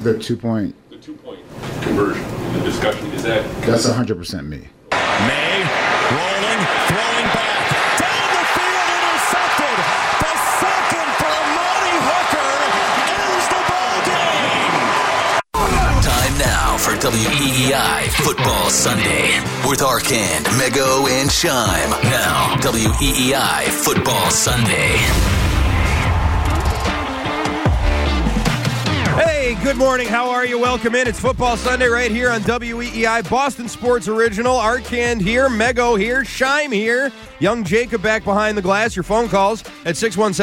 The 2-point. The 2-point conversion. The discussion is that. That's 100% me. May rolling, throwing back. Down the field, intercepted. The second for Monty Hooker ends the ball game. Time now for WEEI Football Sunday with Arcand, Mego, and Shime. Now, WEEI Football Sunday. Hey, good morning. How are you? Welcome in. It's Football Sunday right here on WEEI, Boston Sports Original. Arcand here, Mego here, Shime here. Young Jacob back behind the glass. Your phone calls at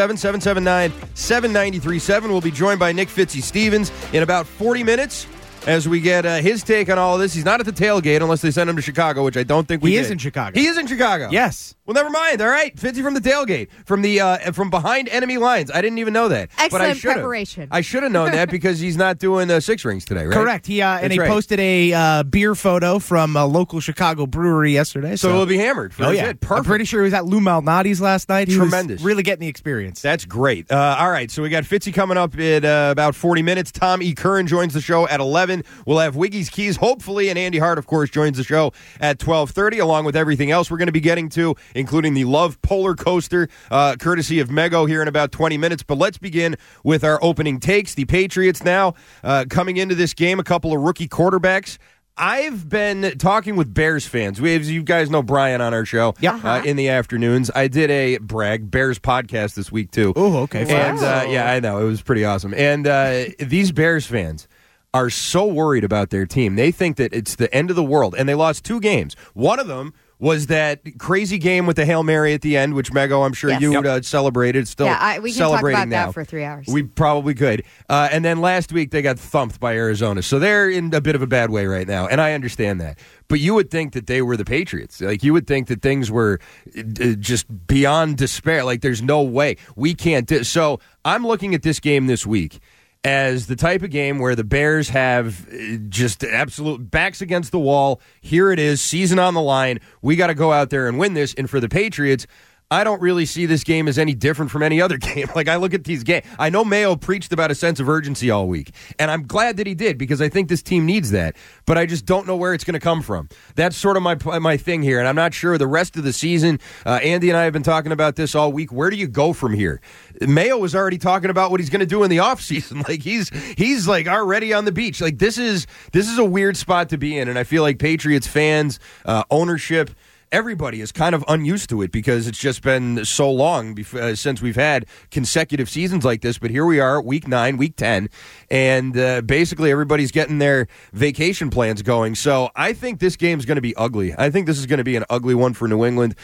617-779-7937. We'll be joined by Nick Fitzy-Stevens in about 40 minutes as we get his take on all of this. He's not at the tailgate unless they send him to Chicago, which I don't think we did. He is in Chicago. He is in Chicago? Yes. Well, never mind. All right. Fitzy from the tailgate, from behind enemy lines. I didn't even know that. Excellent preparation. I should have known that because he's not doing Six Rings today, right? Correct. He posted a beer photo from a local Chicago brewery yesterday. So he'll be hammered. Oh, yeah. Perfect. I'm pretty sure he was at Lou Malnati's last night. He Tremendous. was really getting the experience. That's great. All right, so we got Fitzy coming up in about 40 minutes. Tom E. Curran joins the show at 11. We'll have Wiggy's Keys, hopefully, and Andy Hart, of course, joins the show at 12:30, along with everything else we're going to be getting to, including the Love Polar Coaster, courtesy of Mego here in about 20 minutes. But let's begin with our opening takes. The Patriots now coming into this game, a couple of rookie quarterbacks. I've been talking with Bears fans. You guys know Brian on our show in the afternoons. I did a Bears podcast this week, too. Oh, okay. And, yeah, I know. It was pretty awesome. And these Bears fans are so worried about their team. They think that it's the end of the world. And they lost 2 games. One of them was that crazy game with the Hail Mary at the end, which, Mego, I'm sure you would celebrate. It's still we can celebrating talk about now. that for 3 hours. We probably could. And then last week, they got thumped by Arizona. So they're in a bit of a bad way right now, and I understand that. But you would think that they were the Patriots. Like, you would think that things were just beyond despair. Like, there's no way. We can't do. So I'm looking at this game this week as the type of game where the Bears have just absolute backs against the wall. Here it is, season on the line. We got to go out there and win this. And for the Patriots, I don't really see this game as any different from any other game. Like, I look at these games. I know Mayo preached about a sense of urgency all week, and I'm glad that he did because I think this team needs that, but I just don't know where it's going to come from. That's sort of my thing here, and I'm not sure the rest of the season. Andy and I have been talking about this all week. Where do you go from here? Mayo was already talking about what he's going to do in the offseason. Like, he's like already on the beach. Like, this is a weird spot to be in, and I feel like Patriots fans, ownership, everybody is kind of unused to it because it's just been so long since we've had consecutive seasons like this. But here we are, week 9, week 10, and basically everybody's getting their vacation plans going. So I think this game's going to be ugly. I think this is going to be an ugly one for New England.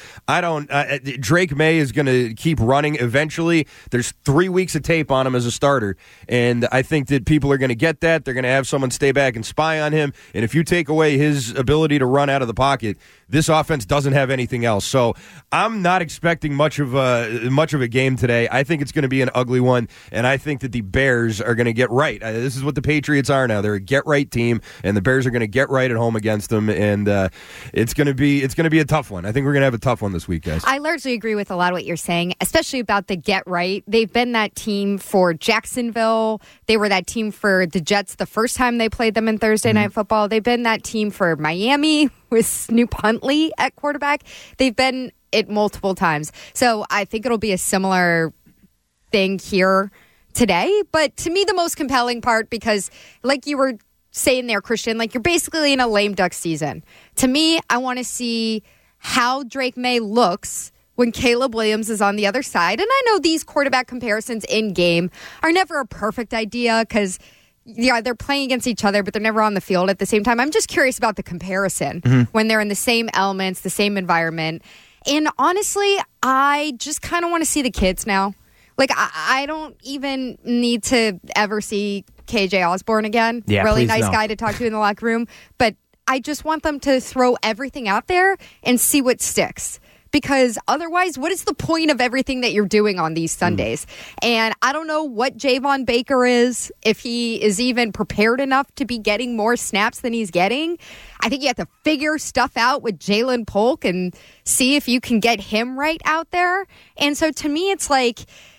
Drake May is going to keep running eventually. There's 3 weeks of tape on him as a starter, and I think that people are going to get that. They're going to have someone stay back and spy on him, and if you take away his ability to run out of the pocket, this offense doesn't have anything else. So I'm not expecting much of a game today. I think it's going to be an ugly one, and I think that the Bears are going to get right. This is what the Patriots are now. They're a get-right team, and the Bears are going to get right at home against them, and it's going to be a tough one. I think we're going to have a tough one this week, guys. I largely agree with a lot of what you're saying, especially about the get-right. They've been that team for Jacksonville. They were that team for the Jets the first time they played them in Thursday Night Football. They've been that team for Miami with Snoop Huntley at quarterback. They've been it multiple times. So I think it'll be a similar thing here today. But to me, the most compelling part, because like you were saying there, Christian, like you're basically in a lame duck season. To me, I want to see how Drake May looks when Caleb Williams is on the other side. And I know these quarterback comparisons in game are never a perfect idea because they're playing against each other, but they're never on the field at the same time. I'm just curious about the comparison when they're in the same elements, the same environment. And honestly, I just kind of want to see the kids now. Like, I don't even need to ever see KJ Osborne again. Yeah, really nice no. guy to talk to in the locker room. But I just want them to throw everything out there and see what sticks. Because otherwise, what is the point of everything that you're doing on these Sundays? And I don't know what Javon Baker is, if he is even prepared enough to be getting more snaps than he's getting. I think you have to figure stuff out with Jalen Polk and see if you can get him right out there. And so to me, it's like,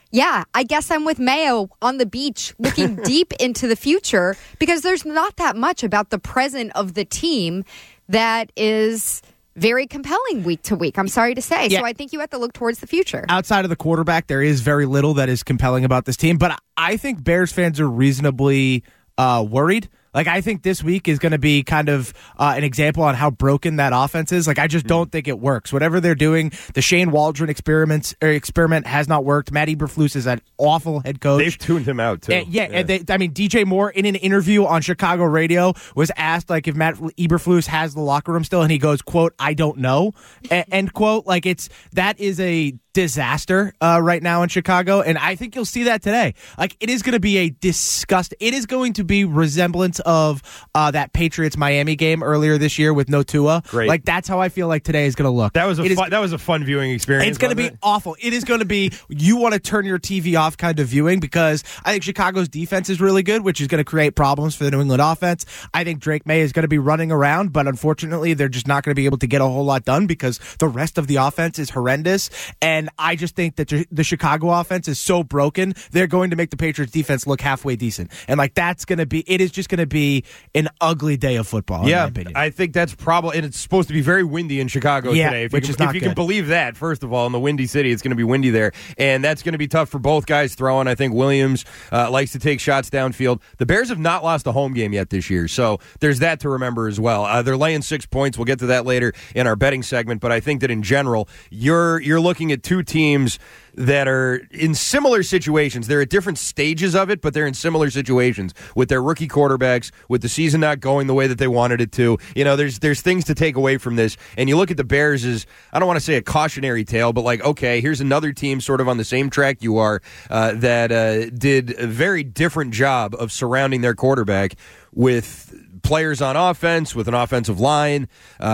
yeah, I guess I'm with Mayo on the beach looking deep into the future because there's not that much about the present of the team that is very compelling week to week, I'm sorry to say. Yeah. So I think you have to look towards the future. Outside of the quarterback, there is very little that is compelling about this team, but I think Bears fans are reasonably worried. Like, I think this week is going to be kind of an example on how broken that offense is. Like, I just don't think it works. Whatever they're doing, the Shane Waldron experiment has not worked. Matt Eberflus is an awful head coach. They've tuned him out, too. And DJ Moore, in an interview on Chicago radio, was asked, like, if Matt Eberflus has the locker room still, and he goes, quote, "I don't know," end quote. Like, that is a disaster right now in Chicago, and I think you'll see that today. Like, it is going to be a disgust. It is going to be resemblance of that Patriots-Miami game earlier this year with no Tua. Great. Like, that's how I feel like today is going to look. That was a fun viewing experience. It's going to be awful. It is going to be, you want to turn your TV off kind of viewing, because I think Chicago's defense is really good, which is going to create problems for the New England offense. I think Drake May is going to be running around, but unfortunately, they're just not going to be able to get a whole lot done because the rest of the offense is horrendous. And I just think that the Chicago offense is so broken, they're going to make the Patriots defense look halfway decent. And like, it is just going to be an ugly day of football, in my opinion. I think that's probably, and it's supposed to be very windy in Chicago today. If you can believe that, first of all, in the windy city, it's going to be windy there. And that's going to be tough for both guys throwing. I think Williams likes to take shots downfield. The Bears have not lost a home game yet this year, so there's that to remember as well. They're laying 6 points. We'll get to that later in our betting segment, but I think that in general, you're looking at two teams that are in similar situations. They're at different stages of it, but they're in similar situations with their rookie quarterbacks, with the season not going the way that they wanted it to. You know, there's things to take away from this. And you look at the Bears as, I don't want to say a cautionary tale, but like, okay, here's another team sort of on the same track you are that did a very different job of surrounding their quarterback with players on offense, with an offensive line.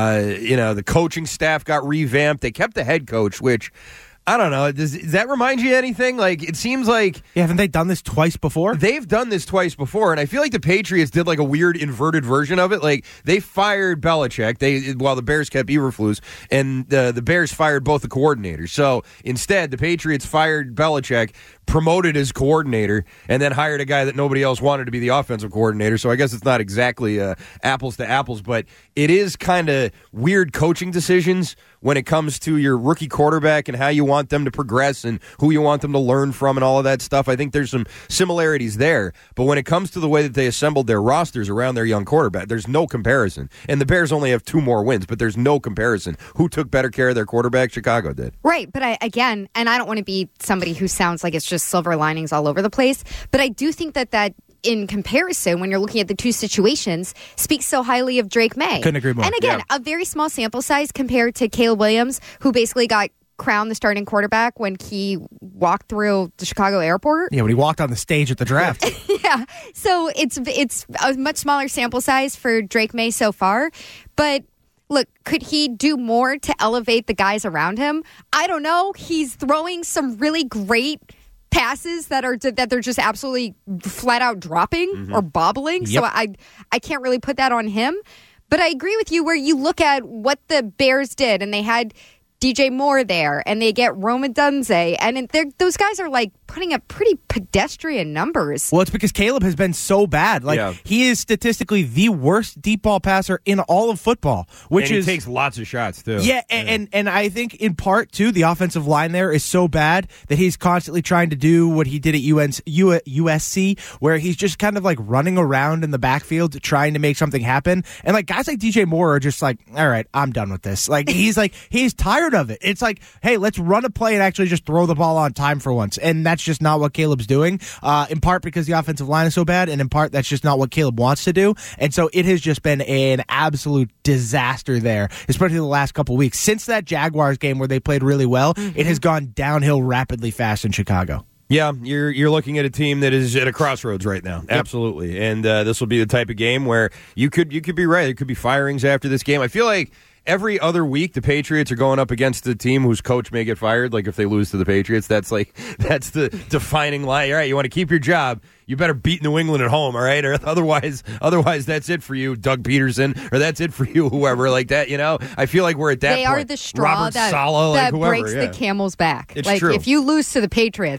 The coaching staff got revamped. They kept the head coach, which, I don't know. Does that remind you of anything? Like, it seems like... Yeah, haven't they done this twice before? They've done this twice before, and I feel like the Patriots did like a weird inverted version of it. Like, they fired Belichick while the Bears kept Eberflus, and the Bears fired both the coordinators. So, instead, the Patriots fired Belichick, promoted as coordinator, and then hired a guy that nobody else wanted to be the offensive coordinator. So I guess it's not exactly apples to apples, but it is kind of weird coaching decisions when it comes to your rookie quarterback and how you want them to progress and who you want them to learn from and all of that stuff. I think there's some similarities there, but when it comes to the way that they assembled their rosters around their young quarterback, there's no comparison. And the Bears only have 2 more wins, but there's no comparison. Who took better care of their quarterback? Chicago did. Right, but I don't want to be somebody who sounds like it's just silver linings all over the place, but I do think that in comparison, when you're looking at the two situations, speaks so highly of Drake May. Couldn't agree more. And again, a very small sample size compared to Caleb Williams, who basically got crowned the starting quarterback when he walked through the Chicago airport. Yeah, when he walked on the stage at the draft. Yeah, so it's a much smaller sample size for Drake May so far, but look, could he do more to elevate the guys around him? I don't know. He's throwing some really great passes that they're just absolutely flat out dropping or bobbling. Yep. So I can't really put that on him. But I agree with you where you look at what the Bears did, and they had DJ Moore there, and they get Rome Odunze, and those guys are like putting up pretty pedestrian numbers. Well, it's because Caleb has been so bad. Like, he is statistically the worst deep ball passer in all of football, which he takes lots of shots too. Yeah, and I think in part too, the offensive line there is so bad that he's constantly trying to do what he did at USC, where he's just kind of like running around in the backfield trying to make something happen. And like guys like DJ Moore are just like, all right, I'm done with this. Like he's tired of it. It's like, hey, let's run a play and actually just throw the ball on time for once. And that's just not what Caleb's doing, in part because the offensive line is so bad, and in part that's just not what Caleb wants to do. And so it has just been an absolute disaster there, especially the last couple weeks. Since that Jaguars game where they played really well, it has gone downhill rapidly fast in Chicago. Yeah, you're looking at a team that is at a crossroads right now. Yep. Absolutely. And this will be the type of game where you could be right. There could be firings after this game. I feel like every other week, the Patriots are going up against a team whose coach may get fired. Like if they lose to the Patriots, that's the defining line. All right, you want to keep your job, you better beat New England at home, all right? Or otherwise, that's it for you, Doug Peterson, or that's it for you, whoever like that. You know, I feel like we're at that. They point. are the straw Robert Saleh, that whoever, breaks the camel's back. It's like true. if you lose to the Patriots,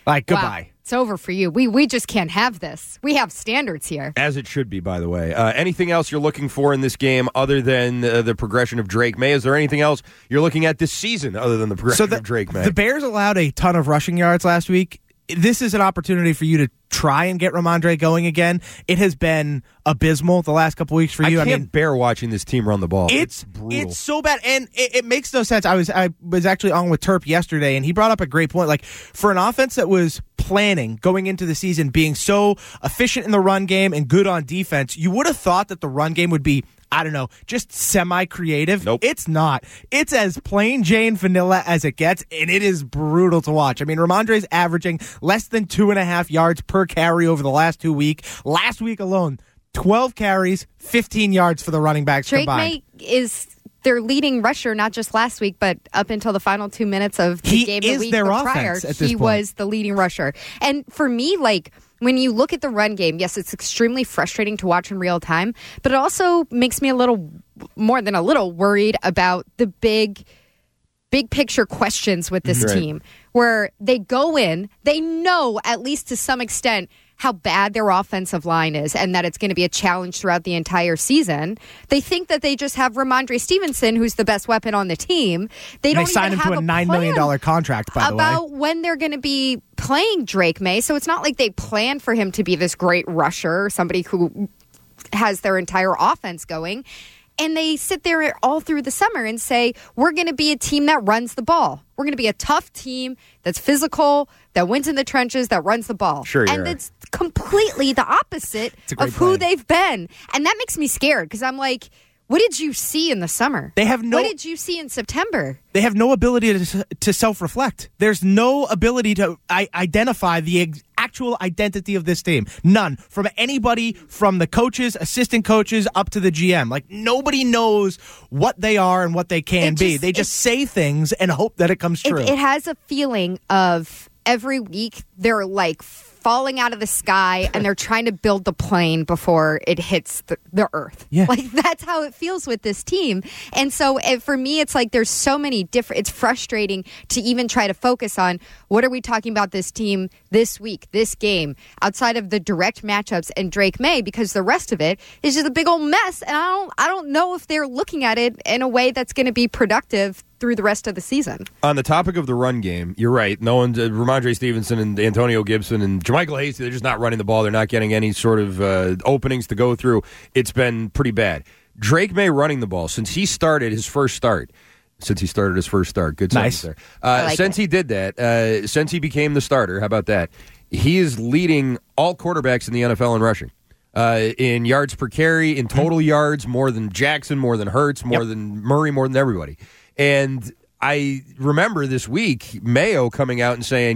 Like, Wow. goodbye. It's over for you. We just can't have this. We have standards here. As it should be, by the way. Anything else you're looking for in this game other than the progression of Drake May? Is there anything else you're looking at this season other than the progression of Drake May? The Bears allowed a ton of rushing yards last week. This is an opportunity for you to try and get Ramondre going again. It has been abysmal the last couple weeks for you. I can't bear watching this team run the ball. It's brutal. It's so bad, and it makes no sense. I was actually on with Terp yesterday, and he brought up a great point. Like, for an offense that was planning going into the season, being so efficient in the run game and good on defense, you would have thought that the run game would be, I don't know, just semi-creative. Nope. It's not. It's as plain Jane vanilla as it gets, and it is brutal to watch. I mean, Ramondre's averaging less than 2.5 yards per carry over the last 2 weeks. Last week alone, 12 carries, 15 yards for the running backs Drake combined. May is their leading rusher, not just last week, but up until the final 2 minutes of the He game is the week their prior. offense at this He point. was the leading rusher. And for me, like, when you look at the run game, yes, it's extremely frustrating to watch in real time, but it also makes me a little, more than a little, worried about the big picture questions with this Right. team, where they go in, they know, at least to some extent, how bad their offensive line is and that it's going to be a challenge throughout the entire season. They think that they just have Ramondre Stevenson, who's the best weapon on the team. They don't signed even him to have a $9 million plan contract, by the way. about when they're going to be playing Drake May. So it's not like they plan for him to be this great rusher, somebody who has their entire offense going. And they sit there all through the summer and say, we're going to be a team that runs the ball. We're going to be a tough team that's physical, that wins in the trenches, that runs the ball. Sure you and are. it's completely the opposite a great of who plan. they've been. And that makes me scared because I'm like, what did you see in the summer? They have no- What did you see in September? They have no ability to self-reflect. There's no ability to identify the actual identity of this team. None. From anybody, from the coaches, assistant coaches, up to the GM. Like, nobody knows what they are and what they can be. They just say things and hope that it comes true. It has a feeling of every week they're like falling out of the sky and they're trying to build the plane before it hits the earth. Yeah. Like, that's how it feels with this team. And so for me, it's like there's so many different, it's frustrating to even try to focus on what are we talking about this team this week, this game, outside of the direct matchups and Drake May, because the rest of it is just a big old mess. And I don't know if they're looking at it in a way that's going to be productive through the rest of the season. On the topic of the run game, you're right. No one's Ramondre Stevenson and Antonio Gibson and JaMychal Hasty, they're just not running the ball. They're not getting any sort of openings to go through. It's been pretty bad. Drake May running the ball since he started his first start. Since he started his first start. Good Nice. sentence there. Since he did that, since he became the starter, how about that? He is leading all quarterbacks in the NFL in rushing. In yards per carry, in total yards, more than Jackson, more than Hurts, more than Murray, more than everybody. And I remember this week Mayo coming out and saying,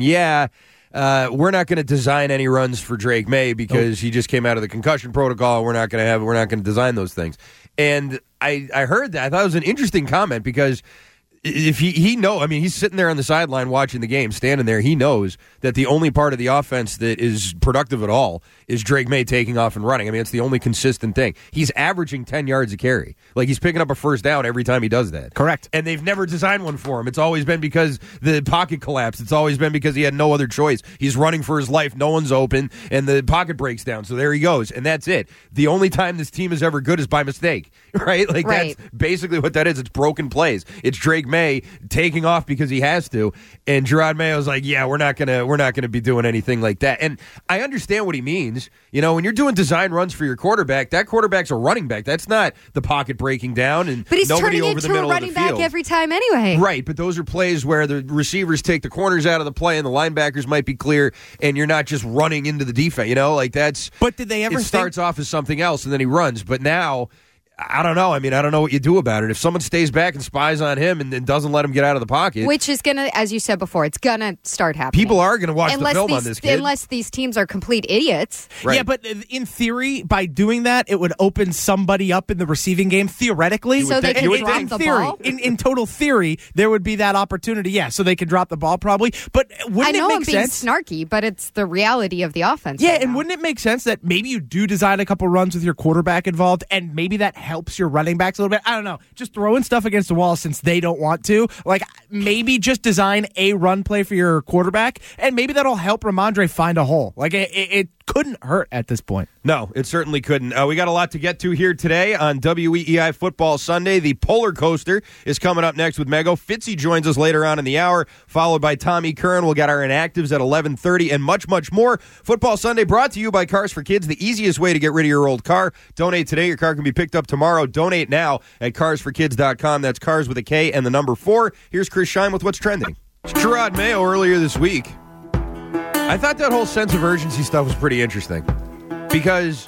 we're not going to design any runs for Drake May because he just came out of the concussion protocol. We're not going to design those things. And I heard that. I thought it was an interesting comment because if he's sitting there on the sideline watching the game, standing there, he knows that the only part of the offense that is productive at all is Drake May taking off and running. I mean, it's the only consistent thing. He's averaging 10 yards a carry. Like, he's picking up a first down every time he does that. Correct. And they've never designed one for him. It's always been because the pocket collapsed. It's always been because he had no other choice. He's running for his life. No one's open, and the pocket breaks down. So there he goes, and that's it. The only time this team is ever good is by mistake, right? Like, Right. that's basically what that is. It's broken plays. It's Drake May taking off because he has to, and Gerard Mayo's like, we're not gonna be doing anything like that. And I understand what he means. You know, when you're doing design runs for your quarterback, that quarterback's a running back. That's not the pocket breaking down and But he's nobody turning over the into a middle of running the back field. every time anyway. Right, but those are plays where the receivers take the corners out of the play and the linebackers might be clear, and you're not just running into the defense. You know, like that's. But did they ever It starts off as something else, and then he runs. But now, I don't know. I mean, I don't know what you do about it. If someone stays back and spies on him and doesn't let him get out of the pocket, Which is going to, as you said before, it's going to start happening. people are going to watch the film these, on this kid. Unless these teams are complete idiots. Right. Yeah, but in theory, by doing that, it would open somebody up in the receiving game, theoretically. So they think- you can would drop think- the theory, ball. in total theory, there would be that opportunity. Yeah, so they could drop the ball probably. But I wouldn't know it I'm make being sense? snarky, but it's the reality of the offense. Yeah, right and now. wouldn't it make sense that maybe you do design a couple runs with your quarterback involved, and maybe that helps your running backs a little bit. I don't know. Just throwing stuff against the wall since they don't want to. Like, maybe just design a run play for your quarterback, and maybe that'll help Ramondre find a hole. Like, it couldn't hurt at this point. No, it certainly couldn't. We got a lot to get to here today on WEEI Football Sunday. The Polar Coaster is coming up next with Mego. Fitzy joins us later on in the hour, followed by Tommy Curran. We'll get our inactives at 11:30 and much, much more. Football Sunday brought to you by Cars for Kids, the easiest way to get rid of your old car. Donate today. Your car can be picked up tomorrow. Donate now at carsforkids.com. That's cars with a K and the number 4. Here's Chris Scheim with what's trending. Gerard Mayo earlier this week. I thought that whole sense of urgency stuff was pretty interesting because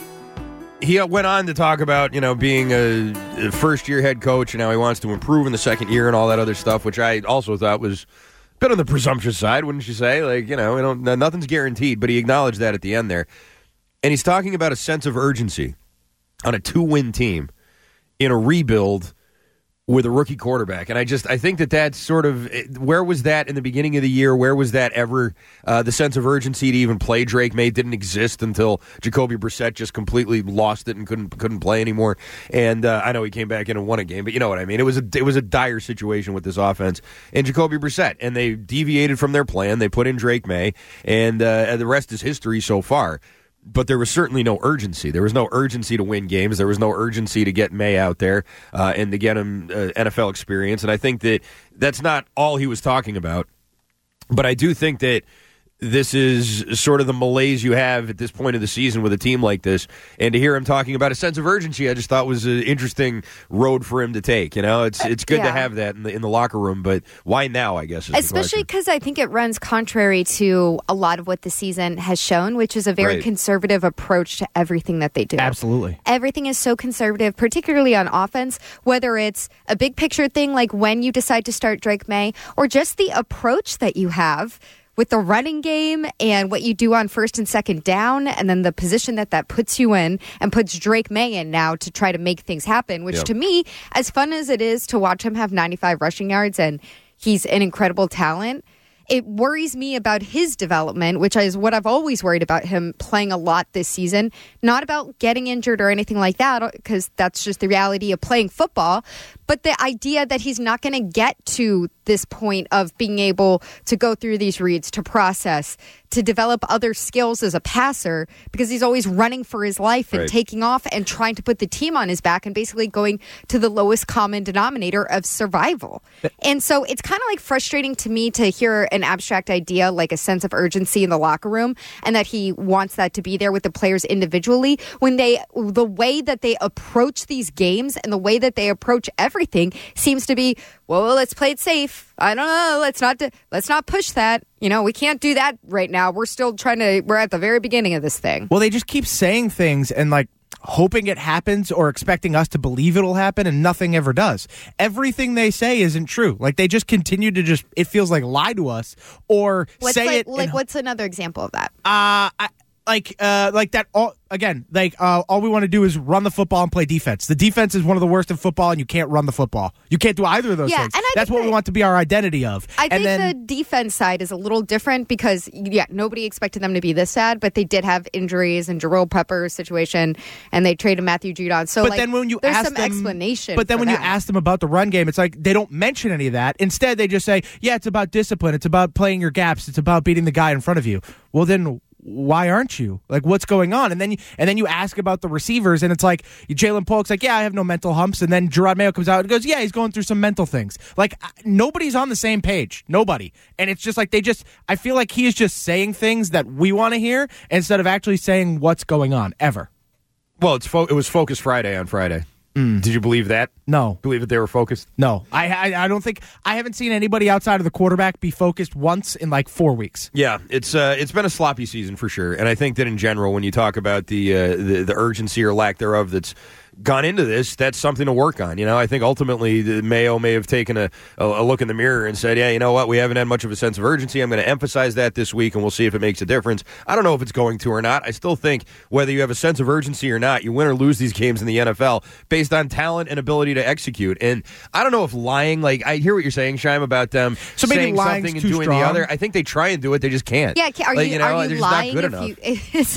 he went on to talk about, being a first-year head coach and how he wants to improve in the second year and all that other stuff, which I also thought was a bit on the presumptuous side, wouldn't you say? Like, nothing's guaranteed, but he acknowledged that at the end there. And he's talking about a sense of urgency on a 2-win team in a rebuild with a rookie quarterback. And I think that's sort of, where was that in the beginning of the year? Where was that ever? The sense of urgency to even play Drake May didn't exist until Jacoby Brissett just completely lost it and couldn't play anymore. And I know he came back in and won a game, but you know what I mean? It was a dire situation with this offense and Jacoby Brissett. And they deviated from their plan. They put in Drake May, and the rest is history so far. But there was certainly no urgency. There was no urgency to win games. There was no urgency to get May out there and to get him NFL experience. And I think that's not all he was talking about. But I do think that this is sort of the malaise you have at this point of the season with a team like this. And to hear him talking about a sense of urgency, I just thought was an interesting road for him to take. It's good to have that in the locker room, but why now, I guess, is especially because I think it runs contrary to a lot of what the season has shown, which is a very conservative approach to everything that they do. Absolutely. Everything is so conservative, particularly on offense, whether it's a big picture thing like when you decide to start Drake May or just the approach that you have with the running game and what you do on first and second down, and then the position that puts you in and puts Drake May in now to try to make things happen, which to me, as fun as it is to watch him have 95 rushing yards and he's an incredible talent, it worries me about his development, which is what I've always worried about him playing a lot this season. Not about getting injured or anything like that, because that's just the reality of playing football. But the idea that he's not going to get to this point of being able to go through these reads, to process, to develop other skills as a passer, because he's always running for his life and taking off and trying to put the team on his back and basically going to the lowest common denominator of survival. And so it's kind of like frustrating to me to hear an abstract idea like a sense of urgency in the locker room and that he wants that to be there with the players individually when the way that they approach these games and the way that they approach everything seems to be, well, let's play it safe. I don't know. Let's not push that. We can't do that right now. We're at the very beginning of this thing. Well, they just keep saying things and hoping it happens or expecting us to believe it'll happen, and nothing ever does. Everything they say isn't true. They just continue to it feels like lie to us or say it. What's another example of that? All we want to do is run the football and play defense. The defense is one of the worst in football, and you can't run the football. You can't do either of those things. And that's what we want to be our identity of. I think the defense side is a little different because, nobody expected them to be this bad, but they did have injuries and Jerome Pepper's situation, and they traded Matthew Judon. So, then when you there's ask some them, explanation. But then when you ask them about the run game, it's like they don't mention any of that. Instead, they just say, it's about discipline. It's about playing your gaps. It's about beating the guy in front of you. Well, then why aren't you? What's going on? And then you ask about the receivers, and it's like Jalen Polk's like, I have no mental humps. And then Gerard Mayo comes out and goes, he's going through some mental things. Nobody's on the same page. Nobody. And it's just I feel like he is just saying things that we want to hear instead of actually saying what's going on, ever. Well, it was Focus Friday on Friday. Did you believe that? No. Believe that they were focused? No. I don't think – I haven't seen anybody outside of the quarterback be focused once in 4 weeks. Yeah, it's been a sloppy season for sure. And I think that in general, when you talk about the urgency or lack thereof that's gone into this, that's something to work on. I think ultimately the Mayo may have taken a look in the mirror and said, you know what, we haven't had much of a sense of urgency. I'm going to emphasize that this week, and we'll see if it makes a difference. I don't know if it's going to or not. I still think whether you have a sense of urgency or not, you win or lose these games in the NFL based on talent and ability to execute. And I don't know if lying, I hear what you're saying, Scheim, about them saying something and doing the other. I think they try and do it, they just can't. Yeah, are you they're just lying not good enough. It's like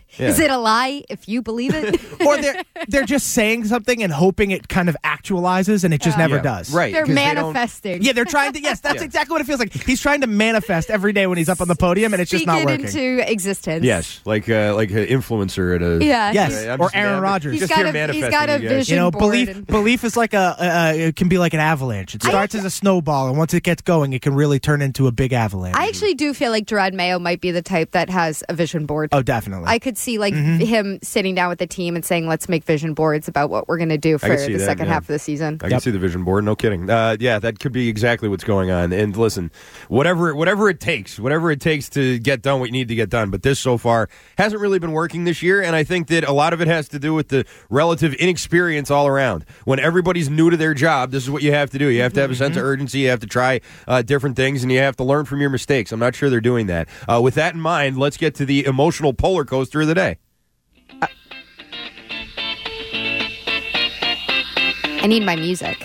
Is it a lie if you believe it? Or they're just saying something and hoping it kind of actualizes, and it just never does. Right. They're 'cause they don't- manifesting. Yeah, they're trying to. Yes, that's exactly what it feels like. He's trying to manifest every day when he's up on the podium, and it's just not Speak working. it into existence. Yes, like an influencer at a. Yeah. Yes, I'm or just Aaron mani- Rodgers. He's just got here a manifesting, you guys. vision You know, board. belief is like it can be like an avalanche. It starts as a snowball, and once it gets going, it can really turn into a big avalanche. I actually do feel like Gerard Mayo might be the type that has a vision board. Oh, definitely. I could see like him sitting down with the team and saying, "Let's make vision boards about what we're going to do for can see the that, second yeah. half of the season." I can see the vision board. No kidding. Yeah, that could be exactly what's going on. And listen, whatever it takes to get done what you need to get done. But this so far hasn't really been working this year, and I think that a lot of it has to do with the relative inexperience all around. When everybody's new to their job, this is what you have to do. You have to have a sense of urgency. You have to try different things, and you have to learn from your mistakes. I'm not sure they're doing that. With that in mind, let's get to the emotional roller coaster of the day. I need my music.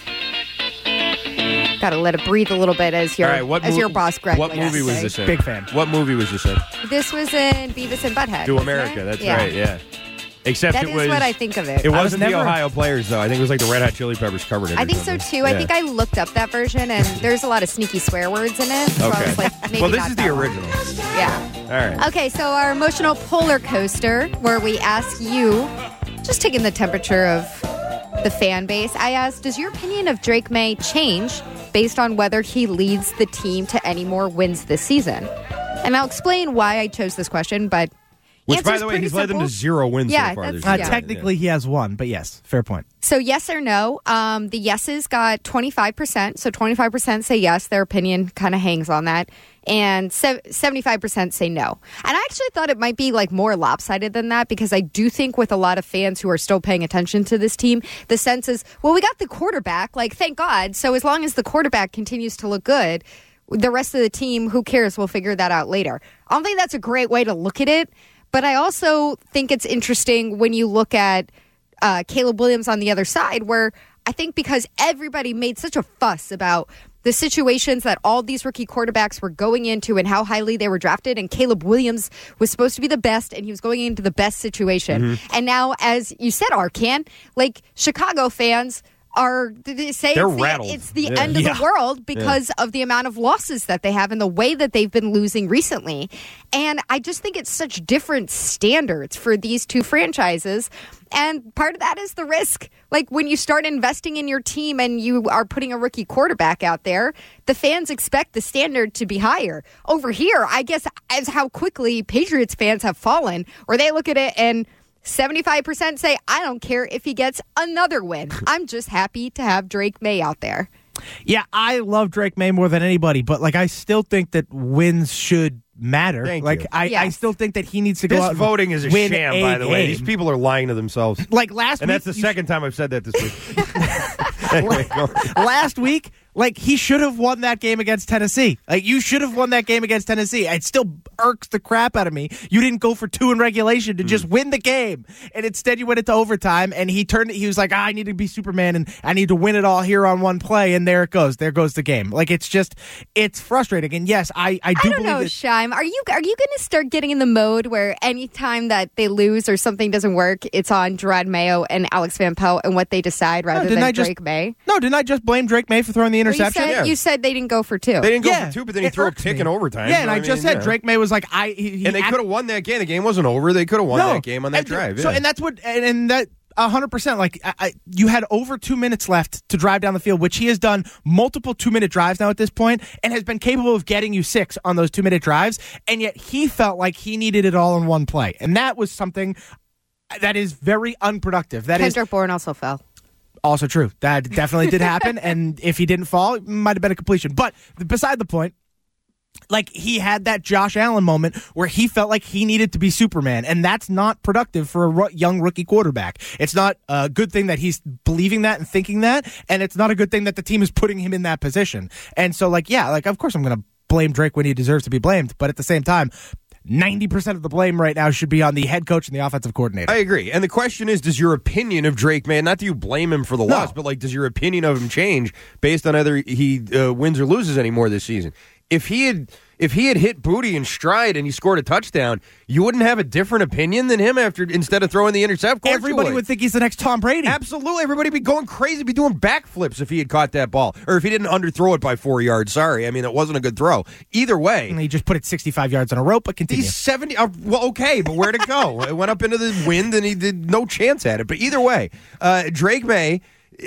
Got to let it breathe a little bit as your your boss, Greg. What likes movie to was say. this in? Big fan. What movie was this in? This was in Beavis and Butthead. To wasn't America. it? That's right. Yeah. Except That it is was what I think of it. It I was wasn't the never- Ohio Players though. I think it was like the Red Hot Chili Peppers covered it. I or think so something. too. Yeah. I think I looked up that version, and there's a lot of sneaky swear words in it. So I Okay. was like, maybe Well, this not is the that one. original. Yeah. All right. Okay, so our emotional polar coaster, where we ask you, just taking the temperature of the fan base, I asked, does your opinion of Drake May change based on whether he leads the team to any more wins this season? And I'll explain why I chose this question, but Which, by answer's the way, pretty he's led them to simple. 0 wins Yeah, so far this that's- year. Technically, he has one, but yes, fair point. So yes or no? The yeses got 25%. So 25% say yes. Their opinion kind of hangs on that. And 75% say no. And I actually thought it might be like more lopsided than that, because I do think with a lot of fans who are still paying attention to this team, the sense is, well, we got the quarterback. Like, thank God. So as long as the quarterback continues to look good, the rest of the team, who cares? We'll figure that out later. I don't think that's a great way to look at it. But I also think it's interesting when you look at Caleb Williams on the other side, where I think because everybody made such a fuss about the situations that all these rookie quarterbacks were going into and how highly they were drafted, and Caleb Williams was supposed to be the best, and he was going into the best situation. And now, as you said, Arkan, like Chicago fans are saying They're rattled. it's the Yeah. end of Yeah. the world because of the amount of losses that they have and the way that they've been losing recently. And I just think it's such different standards for these two franchises. And part of that is the risk. Like when you start investing in your team and you are putting a rookie quarterback out there, the fans expect the standard to be higher. Over here, I guess, as how quickly Patriots fans have fallen, where they look at it and 75% say, I don't care if he gets another win. I'm just happy to have Drake May out there. Yeah, I love Drake May more than anybody, but like I still think that wins should matter. Thank like you. I Yes. still think that he needs to go This out and voting is a win sham, a by the way. game. These people are lying to themselves. Like last And week, that's the you- second time I've said that this week. Anyway, go. last week, like he should have won that game against Tennessee. Like you should have won that game against Tennessee. It still irks the crap out of me. You didn't go for 2 in regulation to just win the game, and instead you went into overtime. And he was like, I need to be Superman, and I need to win it all here on one play. And there it goes. There goes the game. Like it's frustrating. And yes, I do I don't believe know, that. Shime. Are you going to start getting in the mode where anytime that they lose or something doesn't work, it's on Gerard Mayo and Alex Van Pelt and what they decide rather didn't than I just- Drake May? No, didn't I just blame Drake May for throwing the Well, interception? you said they didn't go for 2. They didn't go Yeah, for 2, but then he it threw a irks pick me. in overtime. Yeah, and So, I just said yeah. Drake May was like, he And they could have won that game. The game wasn't over. They could have won that game on that drive. So, yeah. and that's what, and that 100%. Like, you had over 2 minutes left to drive down the field, which he has done multiple 2-minute drives now at this point, and has been capable of getting you 6 on those 2-minute drives. And yet he felt like he needed it all in one play, and that was something that is very unproductive. That is Kendrick Bourne also fell. also true. That definitely did happen, and if he didn't fall, it might have been a completion. But beside the point, like he had that Josh Allen moment where he felt like he needed to be Superman, and that's not productive for a young rookie quarterback. It's not a good thing that he's believing that and thinking that, and it's not a good thing that the team is putting him in that position. And so, like, yeah, like of course I'm going to blame Drake when he deserves to be blamed, but at the same time, 90% of the blame right now should be on the head coach and the offensive coordinator. I agree. And the question is, does your opinion of Drake May, not that you blame him for the loss, but like, does your opinion of him change based on whether he wins or loses anymore this season? If he had, If he had hit Booty in stride and he scored a touchdown, you wouldn't have a different opinion than him instead of throwing the intercept? Of course Everybody you would think he's the next Tom Brady. Absolutely. Everybody would be going crazy, be doing backflips if he had caught that ball. Or if he didn't underthrow it by 4 yards. Sorry. I mean, it wasn't a good throw. Either way. And he just put it 65 yards on a rope, but continue. He's 70. Well, okay, but where'd it go? It went up into the wind and he did no chance at it. But either way, Drake May,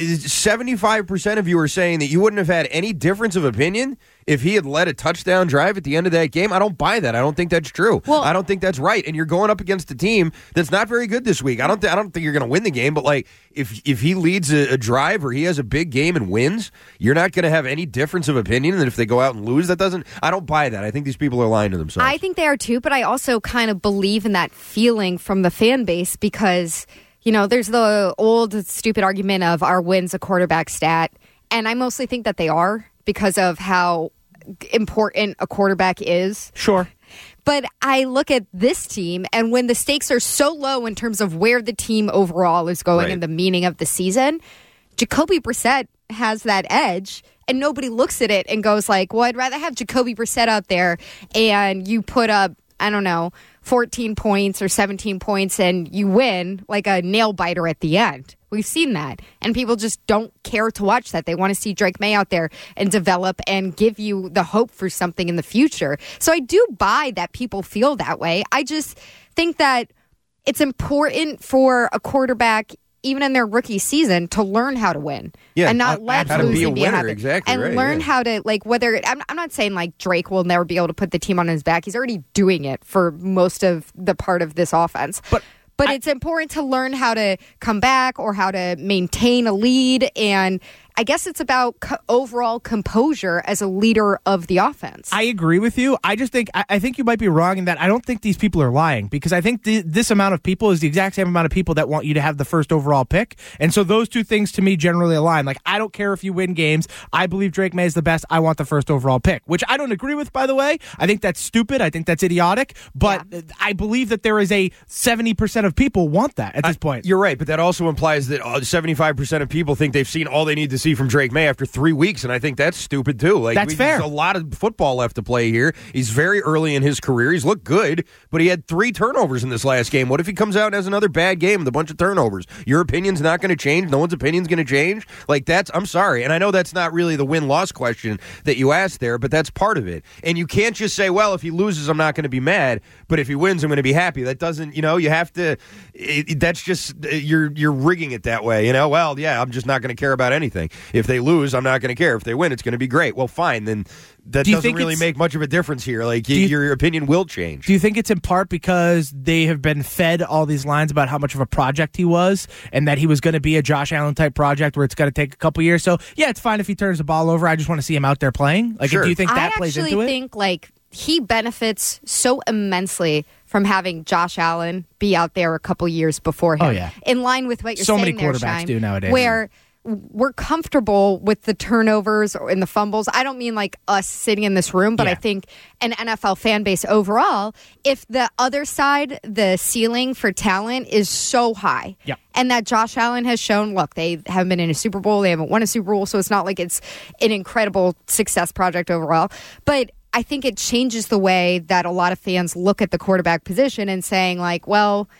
75% of you are saying that you wouldn't have had any difference of opinion if he had led a touchdown drive at the end of that game. I don't buy that. I don't think that's true. Well, I don't think that's right. And you're going up against a team that's not very good this week. I don't think you're going to win the game. But like, if he leads a drive or he has a big game and wins, you're not going to have any difference of opinion than if they go out and lose. I don't buy that. I think these people are lying to themselves. I think they are too, but I also kind of believe in that feeling from the fan base because, you know, there's the old stupid argument of are wins a quarterback stat? And I mostly think that they are because of how important a quarterback is. Sure. But I look at this team, and when the stakes are so low in terms of where the team overall is going Right. and the meaning of the season, Jacoby Brissett has that edge. And nobody looks at it and goes like, well, I'd rather have Jacoby Brissett out there and you put up, I don't know, 14 points or 17 points and you win like a nail biter at the end. We've seen that. And people just don't care to watch that. They want to see Drake May out there and develop and give you the hope for something in the future. So I do buy that people feel that way. I just think that it's important for a quarterback, even in their rookie season, to learn how to win. Yeah, and not let how to be losing a be a winner, habit. exactly And right, learn yeah. how to, like, whether, I'm not saying, like, Drake will never be able to put the team on his back. He's already doing it for most of the part of this offense. But it's important to learn how to come back or how to maintain a lead. And I guess it's about overall composure as a leader of the offense. I agree with you. I just think I think you might be wrong in that I don't think these people are lying because I think this amount of people is the exact same amount of people that want you to have the first overall pick. And so those two things to me generally align. Like, I don't care if you win games. I believe Drake May is the best. I want the first overall pick, which I don't agree with, by the way. I think that's stupid. I think that's idiotic. But I believe that there is a 70% of people want that at this point. You're right, but that also implies that 75% of people think they've seen all they need to see from Drake May after 3 weeks, and I think that's stupid too. Like, That's fair. There's a lot of football left to play here. He's very early in his career. He's looked good, but he had 3 turnovers in this last game. What if he comes out and has another bad game with a bunch of turnovers? Your opinion's not going to change. No one's opinion's going to change. Like, I'm sorry, and I know that's not really the win-loss question that you asked there, but that's part of it. And you can't just say, well, if he loses, I'm not going to be mad, but if he wins, I'm going to be happy. That doesn't, you have to. That's just you're rigging it that way. Well, yeah, I'm just not going to care about anything. If they lose, I'm not going to care. If they win, it's going to be great. Well, fine, then that doesn't really make much of a difference here. Like, your opinion will change. Do you think it's in part because they have been fed all these lines about how much of a project he was and that he was going to be a Josh Allen type project where it's going to take a couple years? So, yeah, it's fine if he turns the ball over. I just want to see him out there playing. Like, Sure. do you think that plays into it? I actually think, like, he benefits so immensely from having Josh Allen be out there a couple years before him. Oh, yeah. In line with what you're So saying many there, quarterbacks Shime, do nowadays. Where we're comfortable with the turnovers and the fumbles. I don't mean like us sitting in this room, but Yeah. I think an NFL fan base overall, if the other side, the ceiling for talent is so high. Yep. And that Josh Allen has shown, look, they haven't been in a Super Bowl. They haven't won a Super Bowl. So it's not like it's an incredible success project overall. But I think it changes the way that a lot of fans look at the quarterback position and saying, like, well,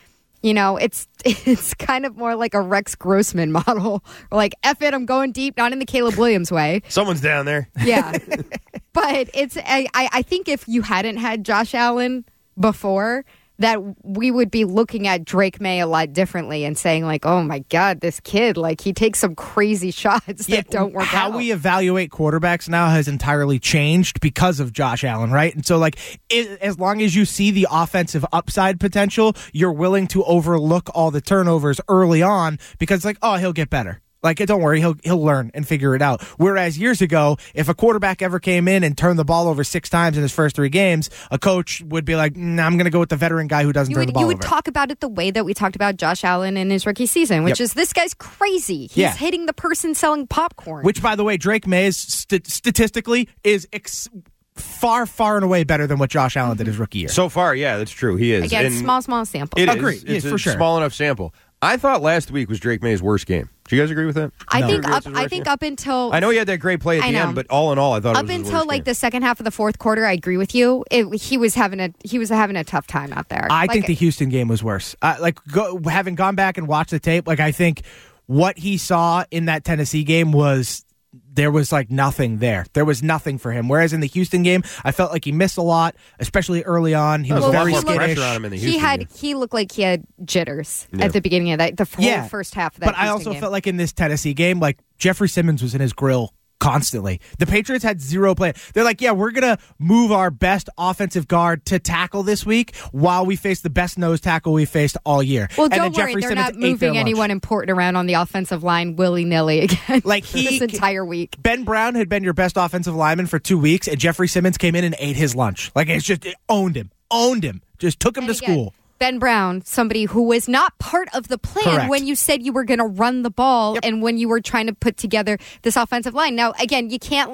it's kind of more like a Rex Grossman model. Or like, F it, I'm going deep, not in the Caleb Williams way. Someone's down there. Yeah. But I think if you hadn't had Josh Allen before, that we would be looking at Drake May a lot differently and saying, like, oh my God, this kid, like, he takes some crazy shots that don't work out. How we evaluate quarterbacks now has entirely changed because of Josh Allen, right? And so, like, as long as you see the offensive upside potential, you're willing to overlook all the turnovers early on because, like, oh, he'll get better. Like, don't worry, he'll learn and figure it out. Whereas years ago, if a quarterback ever came in and turned the ball over 6 times in his first 3 games, a coach would be like, nah, I'm going to go with the veteran guy who doesn't turn the ball over. You would talk about it the way that we talked about Josh Allen in his rookie season, which is, this guy's crazy. He's hitting the person selling popcorn. Which, by the way, Drake May is statistically is far, far and away better than what Josh Allen did his rookie year. So far, yeah, that's true. He is. Again, And small sample. It is. Agree. It's Yeah, for a sure. small enough sample. I thought last week was Drake May's worst game. Do you guys agree with that? I No. think up until I know he had that great play at I the know. end, but all in all, I thought it up was his until worst like game. the second half of the fourth quarter, I agree with you. He was having a tough time out there. I think the Houston game was worse. Having gone back and watched the tape, I think what he saw in that Tennessee game was there was nothing there. There was nothing for him. Whereas in the Houston game, I felt like he missed a lot, especially early on. He was Well, very more skittish. pressure on him in the Houston game. he looked like he had jitters at the beginning of the whole first half of that. But I Houston also game. felt like in this Tennessee game, Jeffrey Simmons was in his grill constantly. The Patriots had zero plan. They're like, yeah, we're going to move our best offensive guard to tackle this week while we face the best nose tackle we faced all year. Well, and don't then worry, Jeffrey they're Simmons not ate their moving lunch. anyone important around on the offensive line willy-nilly again this entire week. Ben Brown had been your best offensive lineman for 2 weeks, and Jeffrey Simmons came in and ate his lunch. It owned him, just took him And to again, school. Ben Brown, somebody who was not part of the plan Correct. when you said you were going to run the ball and when you were trying to put together this offensive line. Now, again, you can't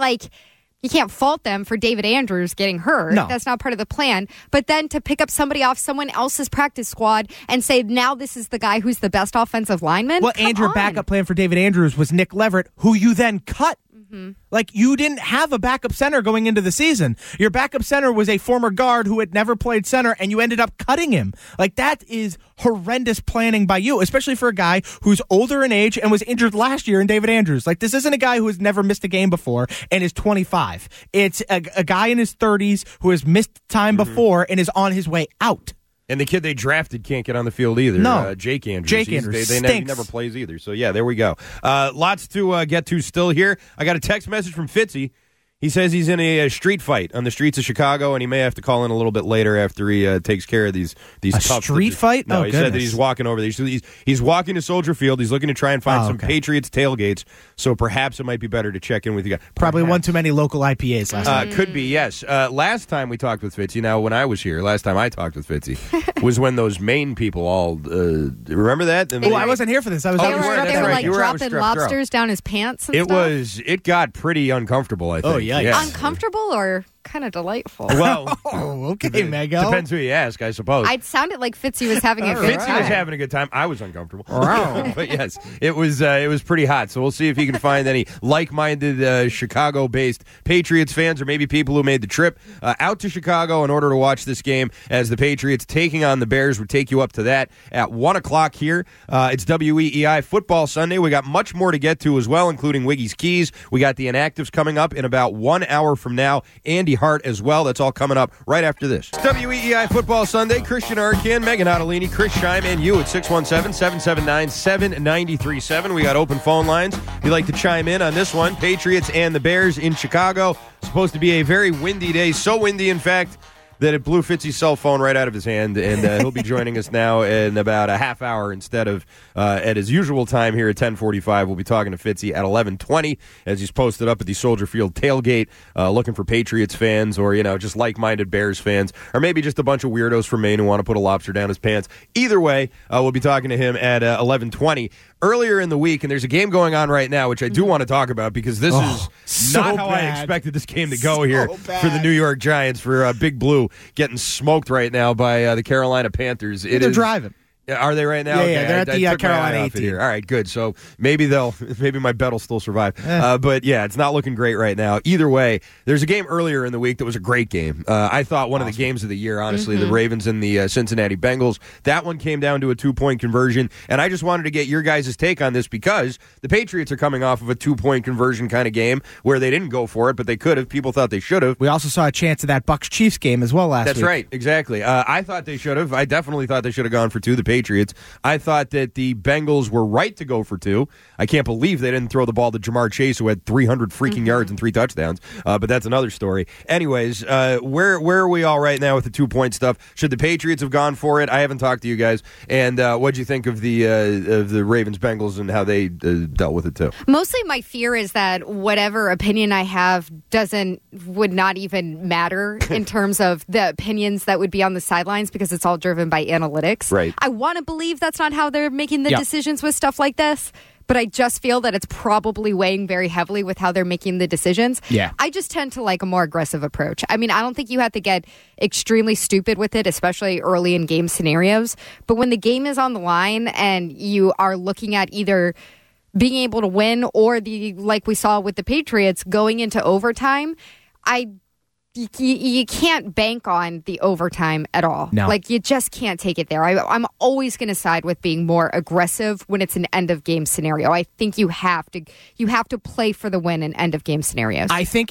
fault them for David Andrews getting hurt. No. That's not part of the plan. But then to pick up somebody off someone else's practice squad and say, now this is the guy who's the best offensive lineman? Well, Come and your on. backup plan for David Andrews was Nick Leverett, who you then cut. You didn't have a backup center going into the season. Your backup center was a former guard who had never played center, and you ended up cutting him. That is horrendous planning by you, especially for a guy who's older in age and was injured last year in David Andrews. This isn't a guy who has never missed a game before and is 25. It's a guy in his 30s who has missed time before and is on his way out. And the kid they drafted can't get on the field either. No. Jake Andrews. Jake Andrews He stinks. never plays either. So, yeah, there we go. Lots to get to still here. I got a text message from Fitzy. He says he's in a street fight on the streets of Chicago, and he may have to call in a little bit later after he takes care of these tough street fight? No, Oh, he said that goodness. he's walking over there. He's walking to Soldier Field. He's looking to try and find some okay. Patriots tailgates. So perhaps it might be better to check in with you guys. Probably Perhaps. one too many local IPAs last night. Could be, yes. Last time we talked with Fitzy, now when I was here, last time I talked with Fitzy, was when those Maine people all, remember that? Oh, I wasn't here for this. I was Oh, out you in were, Strep that's They were right. like You were out with dropping Strep lobsters down his pants and stuff. It got pretty uncomfortable, I think. Oh, yikes. Yeah. Uncomfortable or kind of delightful? Well, Oh, okay, Mego. depends who you ask, I suppose. It sounded like Fitzy was having a good Fitzy time. was having a good time. I was uncomfortable. But yes, it was pretty hot. So we'll see if he can find any like-minded Chicago-based Patriots fans or maybe people who made the trip out to Chicago in order to watch this game as the Patriots taking on the Bears. We'll take you up to that at 1 o'clock here. It's WEEI Football Sunday. We got much more to get to as well, including Wiggy's Keys. We got the Inactives coming up in about 1 hour from now. Andy Hart as well. That's all coming up right after this. It's WEEI Football Sunday. Christian Arcan, Megan Ottolini, Chris Scheim, and you at 617-779-7937. We got open phone lines. If you'd like to chime in on this one, Patriots and the Bears in Chicago. Supposed to be a very windy day. So windy, in fact, that it blew Fitzy's cell phone right out of his hand, and he'll be joining us now in about a half hour instead of at his usual time here at 10:45. We'll be talking to Fitzy at 11:20 as he's posted up at the Soldier Field tailgate, looking for Patriots fans or just like-minded Bears fans, or maybe just a bunch of weirdos from Maine who want to put a lobster down his pants. Either way, we'll be talking to him at 11:20. Earlier in the week, and there's a game going on right now, which I do want to talk about because this is so not how I bad. expected this game to go here bad. for the New York Giants, for Big Blue getting smoked right now by the Carolina Panthers. They're driving. Are they right now? Yeah, yeah, they're at the, took my Carolina eye off it 18. here. All right, good. So maybe my bet will still survive. But yeah, it's not looking great right now. Either way, there's a game earlier in the week that was a great game. I thought one of the games of the year, honestly, the Ravens and the Cincinnati Bengals. That one came down to a 2-point conversion, and I just wanted to get your guys' take on this because the Patriots are coming off of a 2-point conversion kind of game where they didn't go for it, but they could have. People thought they should have. We also saw a chance of that Bucs-Chiefs game as well last week. That's right, exactly. I thought they should have. I definitely thought they should have gone for 2, the Patriots. I thought that the Bengals were right to go for 2. I can't believe they didn't throw the ball to Jamar Chase, who had 300 freaking yards and 3 touchdowns, but that's another story. Anyways, where are we all right now with the 2-point stuff? Should the Patriots have gone for it? I haven't talked to you guys. And what'd you think of the Ravens-Bengals and how they dealt with it, too? Mostly my fear is that whatever opinion I have would not even matter in terms of the opinions that would be on the sidelines because it's all driven by analytics. Right. I want to believe that's not how they're making the decisions with stuff like this, but I just feel that it's probably weighing very heavily with how they're making the decisions. Yeah. I just tend to like a more aggressive approach. I mean, I don't think you have to get extremely stupid with it, especially early in game scenarios. But when the game is on the line and you are looking at either being able to win, or like we saw with the Patriots going into overtime, you can't bank on the overtime at all. No. Like, you just can't take it there. I'm always going to side with being more aggressive when it's an end of game scenario. I think you have to play for the win in end of game scenarios. I think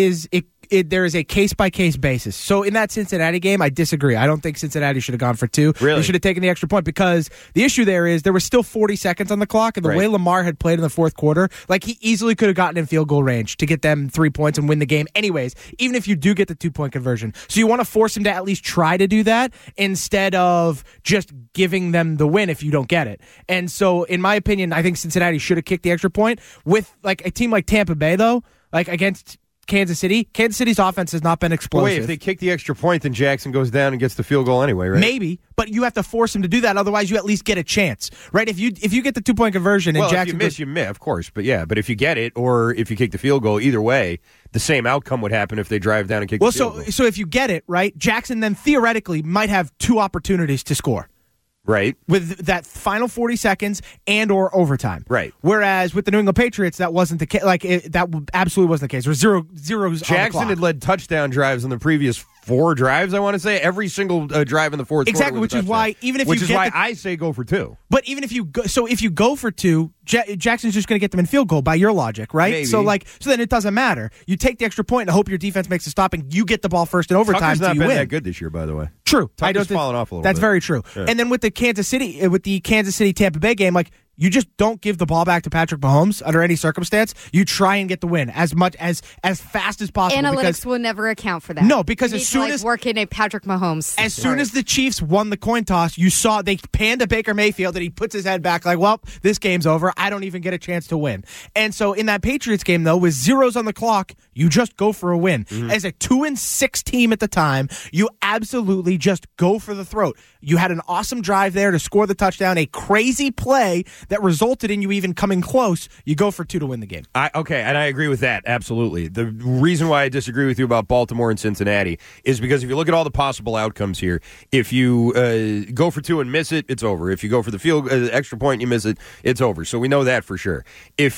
there is a case-by-case basis. So in that Cincinnati game, I disagree. I don't think Cincinnati should have gone for 2. Really? They should have taken the extra point, because the issue there is there was still 40 seconds on the clock, and the way Lamar had played in the fourth quarter, like, he easily could have gotten in field goal range to get them 3 points and win the game anyways, even if you do get the 2-point conversion. So you want to force him to at least try to do that instead of just giving them the win if you don't get it. And so, in my opinion, I think Cincinnati should have kicked the extra point. With, like, a team like Tampa Bay, though, like, against Kansas City's offense has not been explosive. Wait, if they kick the extra point, then Jackson goes down and gets the field goal anyway, right? Maybe, but you have to force him to do that. Otherwise, you at least get a chance, right? If you get the 2-point conversion and Jackson, if you miss, of course. But if you get it, or if you kick the field goal, either way, the same outcome would happen if they drive down and kick the field goal. So if you get it, right, Jackson then theoretically might have 2 opportunities to score. Right. With that final 40 seconds and or overtime. Right. Whereas with the New England Patriots, that wasn't the case. That absolutely wasn't the case. There were zeros Jackson on the clock. had led touchdown drives on the previous 4 drives, I want to say. Every single drive in the fourth quarter. Exactly, which is why I say go for 2. But even if you go for 2, Jackson's just going to get them in field goal by your logic, right? Maybe. So then it doesn't matter. You take the extra point and hope your defense makes a stop, and you get the ball first in overtime. Tucker's not been win. that good this year, by the way. True. Tucker's fallen off a little bit. That's very true. Yeah. And then with the Kansas City Tampa Bay game, like, you just don't give the ball back to Patrick Mahomes under any circumstance. You try and get the win as fast as possible. Analytics will never account for that. No, because as soon as work in a Patrick Mahomes. As soon as the Chiefs won the coin toss, you saw they panned to Baker Mayfield and he puts his head back like, well, this game's over. I don't even get a chance to win. And so in that Patriots game, though, with zeros on the clock, you just go for a win. Mm-hmm. As a 2-6 team at the time, you absolutely just go for the throat. You had an awesome drive there to score the touchdown, a crazy play that resulted in you even coming close. You go for 2 to win the game. Okay, and I agree with that, absolutely. The reason why I disagree with you about Baltimore and Cincinnati is because if you look at all the possible outcomes here, if you go for 2 and miss it, it's over. If you go for the extra point and you miss it, it's over. So we know that for sure. If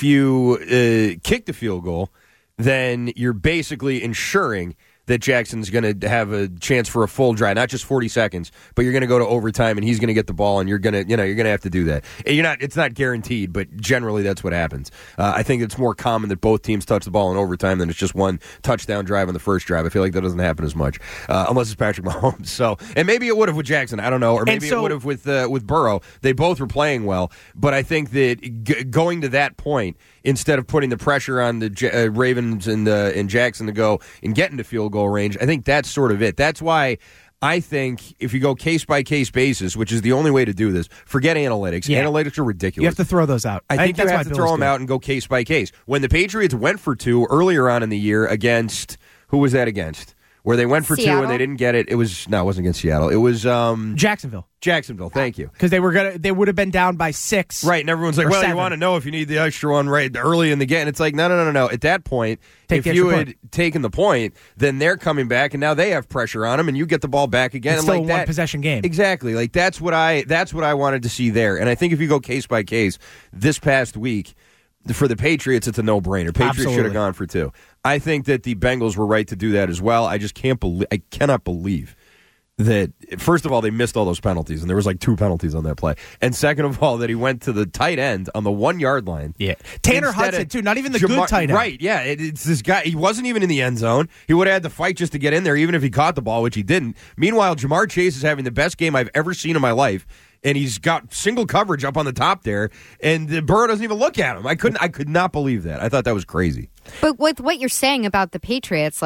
you kick the field goal, then you're basically ensuring that Jackson's going to have a chance for a full drive, not just 40 seconds, but you're going to go to overtime and he's going to get the ball and you're going to have to do that. And it's not guaranteed, but generally that's what happens. I think it's more common that both teams touch the ball in overtime than it's just one touchdown drive on the first drive. I feel like that doesn't happen as much, unless it's Patrick Mahomes. So, and maybe it would have with Jackson, I don't know, or maybe it would have with Burrow. They both were playing well, but I think that going to that point, instead of putting the pressure on the Ravens and Jackson to go and get into field goal range, I think that's sort of it. That's why I think if you go case-by-case basis, which is the only way to do this, forget analytics. Yeah. Analytics are ridiculous. You have to throw those out. I think you have to throw them out and go case-by-case. When the Patriots went for 2 earlier on in the year against, who was that against? Where they went for Seattle? 2 and they didn't get it. It wasn't against Seattle. It was Jacksonville. Thank you. Because they would have been down by 6. Right, and everyone's like, well, 7. you want to know if you need the extra one right early in the game. It's like, no. At that point, if you had taken the point, then they're coming back, and now they have pressure on them, and you get the ball back again. It's and still like a one-possession game. Exactly. Like that's what I wanted to see there. And I think if you go case by case, this past week, for the Patriots, it's a no-brainer. Patriots should have gone for 2. I think that the Bengals were right to do that as well. I just cannot believe that, first of all, they missed all those penalties, and there was like 2 penalties on that play. And second of all, that he went to the tight end on the 1-yard line. Yeah. Tanner Hudson, too. Not even the good tight end. Right, yeah. It's this guy. He wasn't even in the end zone. He would have had to fight just to get in there, even if he caught the ball, which he didn't. Meanwhile, Jamar Chase is having the best game I've ever seen in my life. And he's got single coverage up on the top there, and Burrow doesn't even look at him. I could not believe that. I thought that was crazy. But with what you're saying about the Patriots,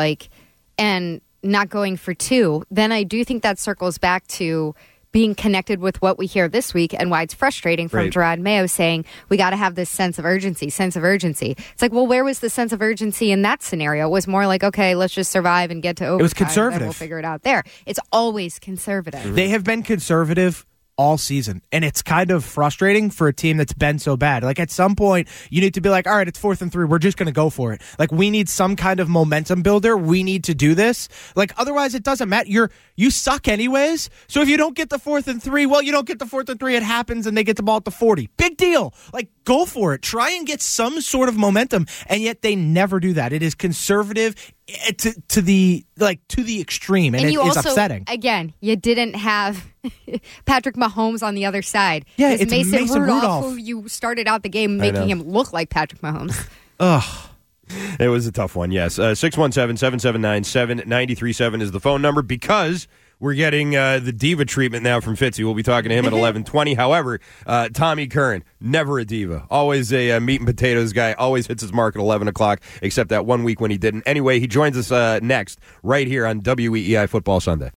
and not going for 2, then I do think that circles back to being connected with what we hear this week and why it's frustrating from Gerard Mayo saying we got to have this sense of urgency. It's like, well, where was the sense of urgency in that scenario? It was more like, okay, let's just survive and get to overtime. It was conservative. And we'll figure it out there. It's always conservative. They have been conservative all season. And it's kind of frustrating for a team that's been so bad. Like, at some point, you need to be like, all right, it's 4th and 3. We're just going to go for it. Like, we need some kind of momentum builder. We need to do this. Like, otherwise, it doesn't matter. You suck anyways. So if you don't get the 4th and 3, well, you don't get the 4th and 3. It happens, and they get the ball at the 40. Big deal. Like, go for it. Try and get some sort of momentum. And yet they never do that. It is conservative to the extreme, and you it's also, upsetting. Again, you didn't have Patrick Mahomes on the other side. Yeah, it's Mason Rudolph, who you started out the game making him look like Patrick Mahomes. Ugh. It was a tough one, yes. 617-779-7937 is the phone number, because we're getting the diva treatment now from Fitzy. We'll be talking to him at 11:20. However, Tommy Curran, never a diva. Always a meat and potatoes guy. Always hits his mark at 11 o'clock, except that one week when he didn't. Anyway, he joins us next right here on WEEI Football Sunday.